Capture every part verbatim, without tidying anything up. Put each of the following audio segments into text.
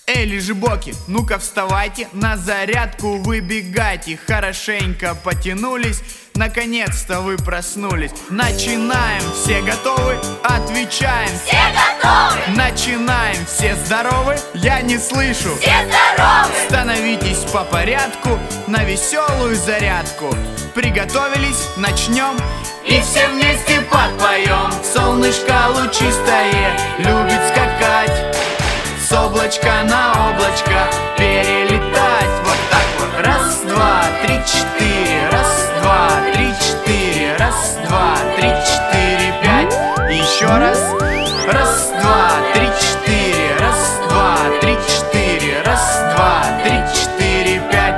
Эй, лежебоки, ну-ка вставайте, на зарядку выбегайте. Хорошенько потянулись, наконец-то вы проснулись. Начинаем, все готовы? Отвечаем. Все готовы! Начинаем, все здоровы? Я не слышу. Все здоровы! Становитесь по порядку на веселую зарядку. Приготовились, начнем. И все вместе подпоем. Солнышко лучистое любит скакать, с облачка на облачко перелетать. Вот так вот. Раз, два, три, четыре. Раз, два, три, четыре. Раз, два, три, четыре, пять. Еще раз. Раз, два, три, четыре. Раз, два, три, четыре. Раз, два, три, четыре, пять.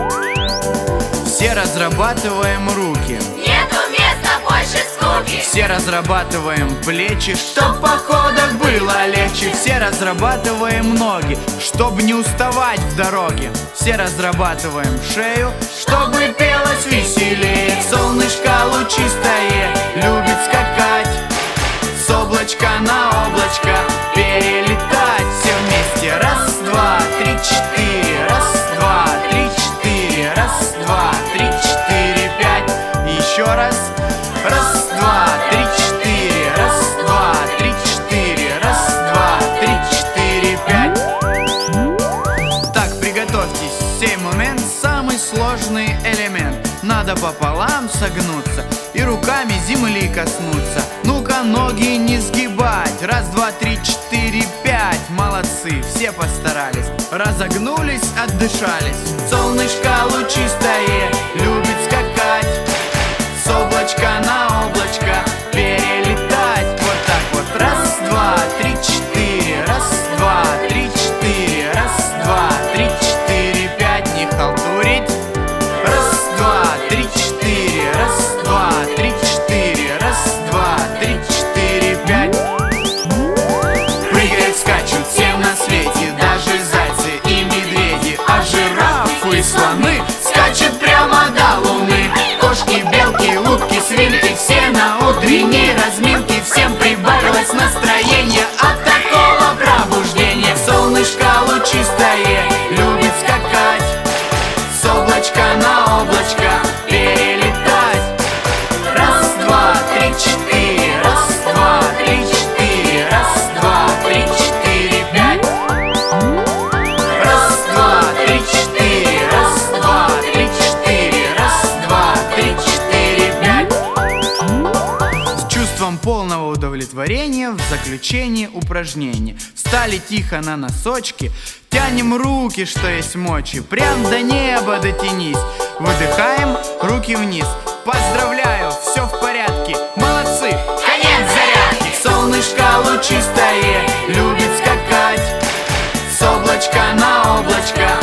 Все разрабатываем руки. Нету места больше скуки. Все разрабатываем плечи, чтоб в походах было легче. Все разрабатываем ноги, чтоб не уставать в дороге. Все разрабатываем шею, чтобы пелось веселее. Солнышко лучистое любит скакать, с облачка на облачко перелетать. Все вместе. Раз, два, три, четыре. Раз, два, три, четыре. Раз, два, три, четыре, пять. Еще раз. Раз, два, три, четыре. Раз, два, три, четыре. Раз, два, три, четыре, пять. Так, приготовьтесь, сей момент самый сложный элемент. Надо пополам согнуться и руками земли коснуться. Ну-ка, ноги не сгибать. Раз, два, три, четыре, пять. Молодцы, все постарались. Разогнулись, отдышались. Солнышко лучистое любит скакать, с облачка на облачко перелетать. Вот так вот. Раз, два, три, четыре. Раз, два, три, четыре. Раз, два, три, четыре, пять. Не халтурить. Раз, два, три, четыре. Раз, два, три, четыре. Раз, два, три, четыре, пять. Прыгают, скачут все на свете, даже зайцы и медведи, а жирафы и слоны скачут прямо до луны. Кошки, белки, утки, свинки, все на утренней разминке. Всем прибавилось настроение от такого пробуждения. Солнышко лучистое любит скакать, с облачка на облачко перелетать. Раз, два, три, четыре. Раз, два, три, четыре. Раз, два, три, четыре, пять. Раз, два, три, четыре. Раз, два, три, четыре. Раз, два, три, четыре, пять. С чувством полного удовлетворения в заключение упражнения. Встали тихо на носочки, тянем руки, что есть мочи, прям до неба дотянись. Выдыхаем, руки вниз. Поздравляю, все в порядке. Молодцы! Конец зарядки! Солнышко лучистое любит скакать, с облачка на облачко